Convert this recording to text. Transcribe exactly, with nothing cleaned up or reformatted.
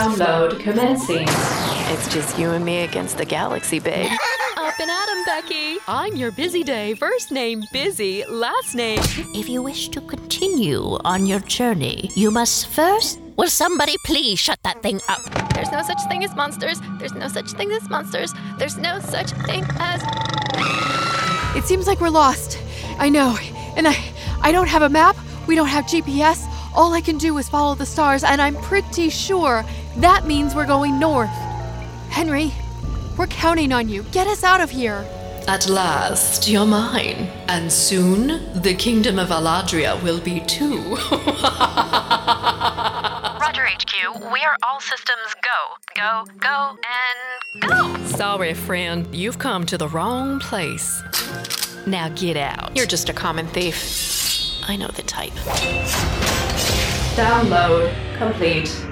Download commencing. It's just you and me against the galaxy, babe. Up and at 'em, Becky. I'm your busy day. First name Busy, last name. If you wish to continue on your journey, you must first... Will somebody please shut that thing up? There's no such thing as monsters. There's no such thing as monsters. There's no such thing as... It seems like we're lost. I know. And I I don't have a map. We don't have G P S. All I can do is follow the stars, and I'm pretty sure that means we're going north. Henry, we're counting on you. Get us out of here. At last, you're mine. And soon, the kingdom of Aladria will be too. Roger, H Q. We are all systems go. Go, go, and go! Sorry, friend. You've come to the wrong place. Now get out. You're just a common thief. I know the type. Download complete.